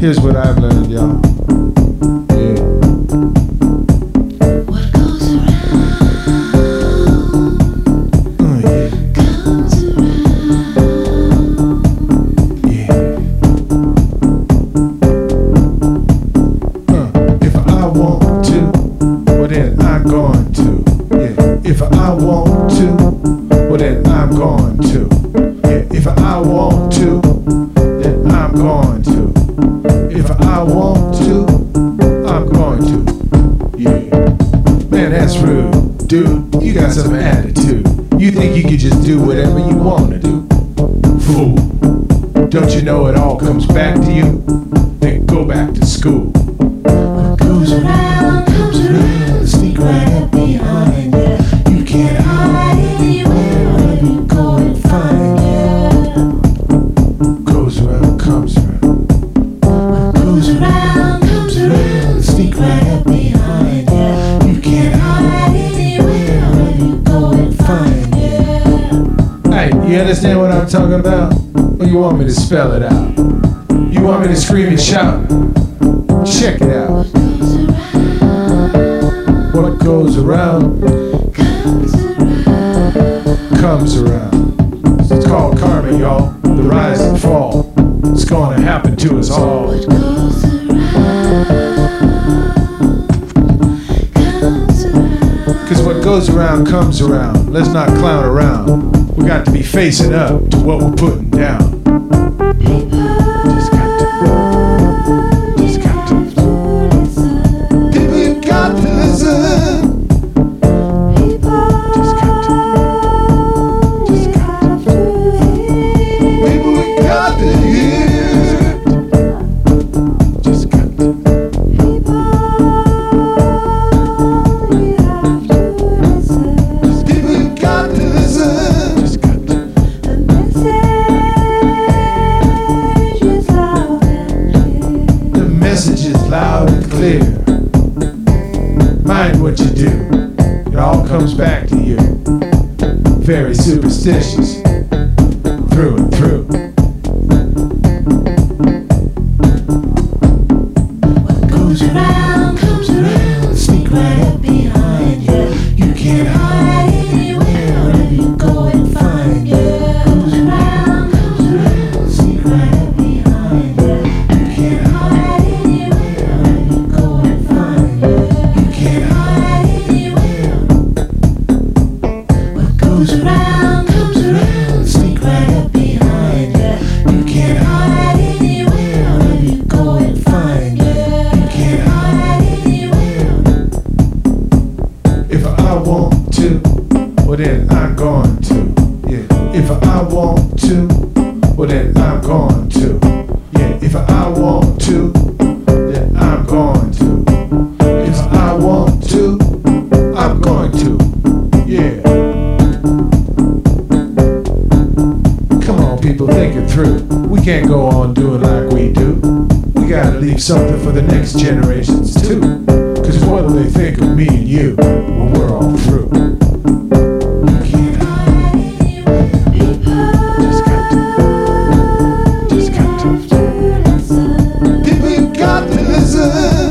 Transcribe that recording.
Here's what I've learned, y'all. Yeah. What goes around Yeah. comes around. Yeah. If I want to, well then I'm going to. Yeah. If I want to, well then I'm going to. Yeah. If I want to, then I'm going to. If I want to, I'm going to. Yeah. Man, that's rude. Dude, you got some attitude. You think you can just do whatever you want to do. Fool. Don't you know it all comes back to you? Then go back to school. What goes around comes around. Sneak right up behind you. You can't hide anywhere. Wherever you go and find you. Goes around, comes around. What goes around comes around. Sneak right up behind you. You can't hide anywhere. Wherever you go and find you. Hey, you understand what I'm talking about? Or you want me to spell it out? You want me to scream and shout? Check it out. What goes around comes around. It's called karma, y'all. The rise and fall. It's gonna happen to us all. What goes around comes around. Cause what goes around comes around. Let's not clown around. We got to be facing up to what we're putting down. Just got to. Just got to. People, you got to listen. Just got to. Just got to. People, we got to hear. Just got to. People, you got to listen. Just got to. The message is loud and clear. Mind what you do. It all comes back to you. Very superstitious. Through and through. What goes around comes around. Sneak right up behind you. You can't hide anywhere. Wherever you go and find you. Goes around comes around. Sneak right up behind you. You can't hide anywhere. Wherever you go and find you. You can't hide anywhere. What goes around comes around. Sneak right up behind you. You can't hide anywhere. Wherever you go and find you. You can't hide anywhere. If I want to, well then I'm going to. Yeah. If I want to, well then I'm going to. Yeah. If I want to, then I'm going to. If I want to, I'm going to. Yeah. Come on, people, think it through. We can't go on doing like we do. We gotta leave something for the next generations too. Cause what will they think of me and you when we're all through? You can't hide anywhere. Just got to. Just got to. Listen. People, you got to listen.